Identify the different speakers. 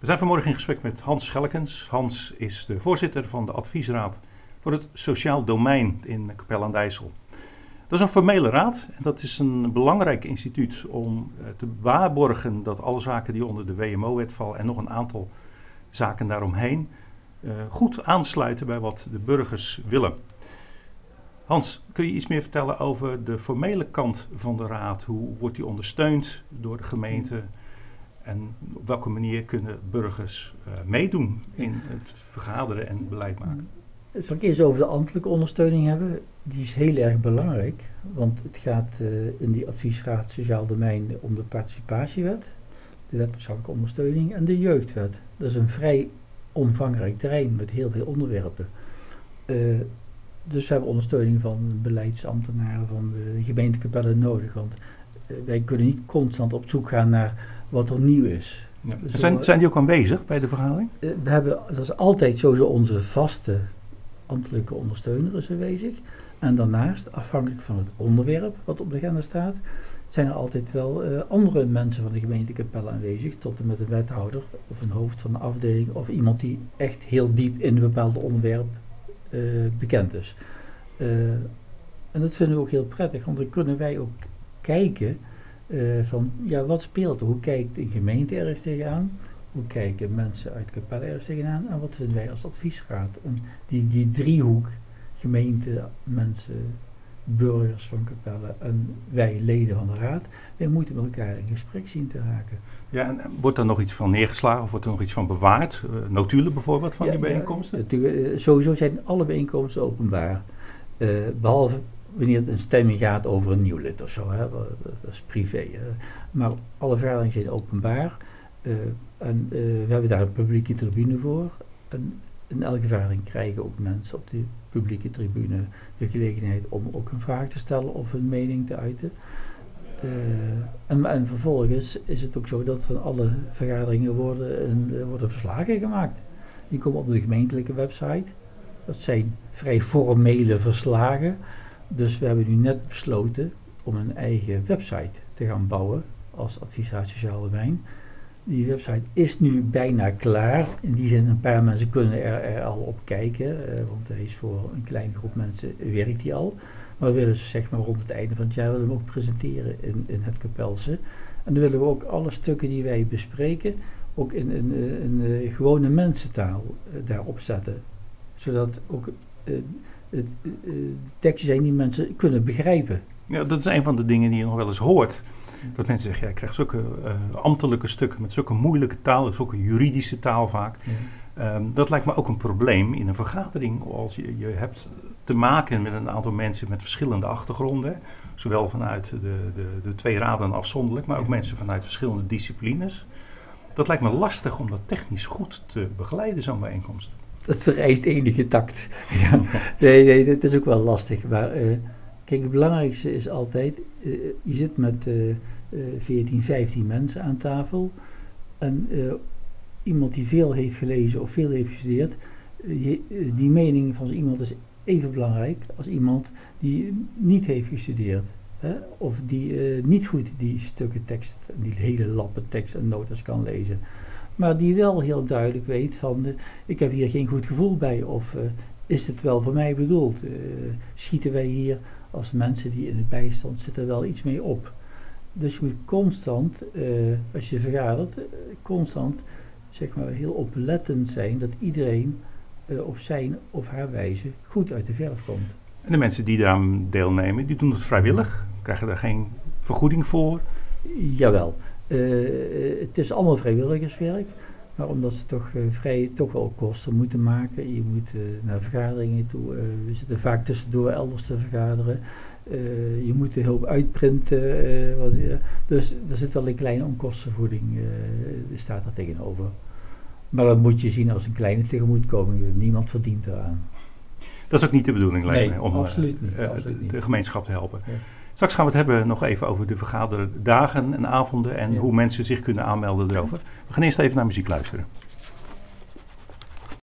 Speaker 1: We zijn vanmorgen in gesprek met Hans Schellekens. Hans is de voorzitter van de adviesraad voor het sociaal domein in Capelle aan de IJssel. Dat is een formele raad en dat is een belangrijk instituut om te waarborgen dat alle zaken die onder de WMO-wet vallen en nog een aantal zaken daaromheen goed aansluiten bij wat de burgers willen. Hans, kun je iets meer vertellen over de formele kant van de raad? Hoe wordt die ondersteund door de gemeente? En op welke manier kunnen burgers meedoen in het vergaderen en beleid maken?
Speaker 2: Zal ik eerst over de ambtelijke ondersteuning hebben? Die is heel erg belangrijk, want het gaat in die adviesraad Sociaal Domein om de participatiewet, de wet maatschappelijke ondersteuning en de jeugdwet. Dat is een vrij omvangrijk terrein met heel veel onderwerpen. Dus we hebben ondersteuning van beleidsambtenaren van de gemeente Capelle nodig, want wij kunnen niet constant op zoek gaan naar wat er nieuw is.
Speaker 1: Ja. Dus zijn die ook aanwezig bij de vergadering?
Speaker 2: We hebben, dat is altijd sowieso onze vaste ambtelijke ondersteuner is aanwezig. En daarnaast, afhankelijk van het onderwerp wat op de agenda staat, zijn er altijd wel andere mensen van de gemeente Capelle aanwezig, tot en met een wethouder of een hoofd van een afdeling of iemand die echt heel diep in een bepaald onderwerp bekend is. En dat vinden we ook heel prettig, want dan kunnen wij ook kijken van, ja, wat speelt er? Hoe kijkt een gemeente ergens tegenaan? Hoe kijken mensen uit Capelle ergens tegenaan? En wat vinden wij als adviesraad? En die driehoek, gemeente, mensen, burgers van Capelle en wij, leden van de raad, wij moeten met elkaar in gesprek zien te raken.
Speaker 1: Ja, en wordt er nog iets van neergeslagen of wordt er nog iets van bewaard? Notulen bijvoorbeeld van die bijeenkomsten?
Speaker 2: Ja, sowieso zijn alle bijeenkomsten openbaar. Behalve wanneer het een stemming gaat over een nieuw lid of zo, hè, dat is privé. Maar alle vergaderingen zijn openbaar. En we hebben daar een publieke tribune voor. En in elke vergadering krijgen ook mensen op de publieke tribune de gelegenheid om ook een vraag te stellen of hun mening te uiten. En vervolgens is het ook zo dat van alle vergaderingen worden verslagen gemaakt. Die komen op de gemeentelijke website. Dat zijn vrij formele verslagen. Dus we hebben nu net besloten om een eigen website te gaan bouwen als adviesraad Sociaal Domein. Die website is nu bijna klaar. In die zin, een paar mensen kunnen er al op kijken, want hij is voor een kleine groep mensen, werkt die al. Maar we willen zeg maar rond het einde van het jaar willen we ook presenteren in het Capelse. En dan willen we ook alle stukken die wij bespreken, ook in gewone mensentaal daarop zetten. Zodat ook teksten zijn die mensen kunnen begrijpen. Ja,
Speaker 1: dat is een van de dingen die je nog wel eens hoort. Dat mensen zeggen, ja, ik krijg zulke ambtelijke stukken met zulke moeilijke taal, zulke juridische taal vaak. Ja. Dat lijkt me ook een probleem in een vergadering. Als je hebt te maken met een aantal mensen met verschillende achtergronden. Zowel vanuit de twee raden afzonderlijk, maar ook mensen vanuit verschillende disciplines. Dat lijkt me lastig om dat technisch goed te begeleiden, zo'n bijeenkomst.
Speaker 2: Dat vereist enige tact. Ja. Nee, dat is ook wel lastig. Maar kijk, het belangrijkste is altijd, je zit met 14, 15 mensen aan tafel. En iemand die veel heeft gelezen of veel heeft gestudeerd, die mening van zo iemand is even belangrijk als iemand die niet heeft gestudeerd. Of die niet goed die stukken tekst, die hele lappen tekst en notas kan lezen. Maar die wel heel duidelijk weet van, ik heb hier geen goed gevoel bij of is het wel voor mij bedoeld? Schieten wij hier als mensen die in de bijstand zitten wel iets mee op? Dus je moet constant, als je vergadert, constant zeg maar heel oplettend zijn dat iedereen op zijn of haar wijze goed uit de verf komt.
Speaker 1: En de mensen die daaraan deelnemen, die doen het vrijwillig? Krijgen daar geen vergoeding voor?
Speaker 2: Jawel. Het is allemaal vrijwilligerswerk, maar omdat ze toch wel kosten moeten maken. Je moet naar vergaderingen toe. We zitten vaak tussendoor elders te vergaderen. Je moet een hoop uitprinten. Dus er zit wel een kleine onkostenvergoeding, staat er tegenover. Maar dat moet je zien als een kleine tegemoetkoming. Niemand verdient eraan.
Speaker 1: Dat is ook niet de bedoeling, lijkt me, om
Speaker 2: absoluut niet.
Speaker 1: De gemeenschap te helpen. Ja. Straks gaan we het hebben nog even over de vergaderdagen en avonden en hoe mensen zich kunnen aanmelden erover. We gaan eerst even naar muziek luisteren.